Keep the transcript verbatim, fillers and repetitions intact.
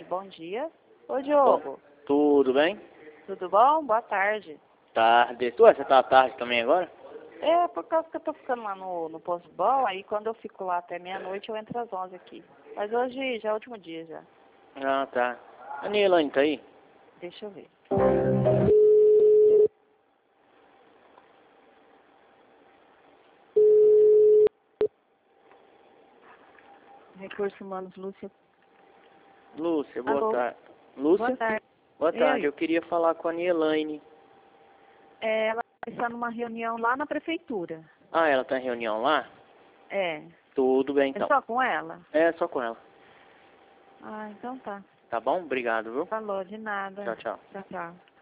bom dia. Ô, Diogo. Tudo bem? Tudo bom? Boa tarde. Tarde. Ué, você tá à tarde também agora? É, por causa que eu tô ficando lá no, no posto bom, aí quando eu fico lá até meia-noite, eu entro às onze aqui. Mas hoje já é o último dia já. Ah, tá. A Nilane tá aí? Deixa eu ver. Recursos Humanos, Lúcia. Lúcia, boa Alô? tarde. Lúcia? Boa tarde. Boa tarde. Ei. Eu queria falar com a Nilane. É, ela está numa reunião lá na prefeitura. Ah, ela tá em reunião lá? É. Tudo bem, É então. só com ela? É, só com ela. Ah, então tá. Tá bom? Obrigado, viu? Falou, de nada. Tchau, tchau. Tchau, tchau.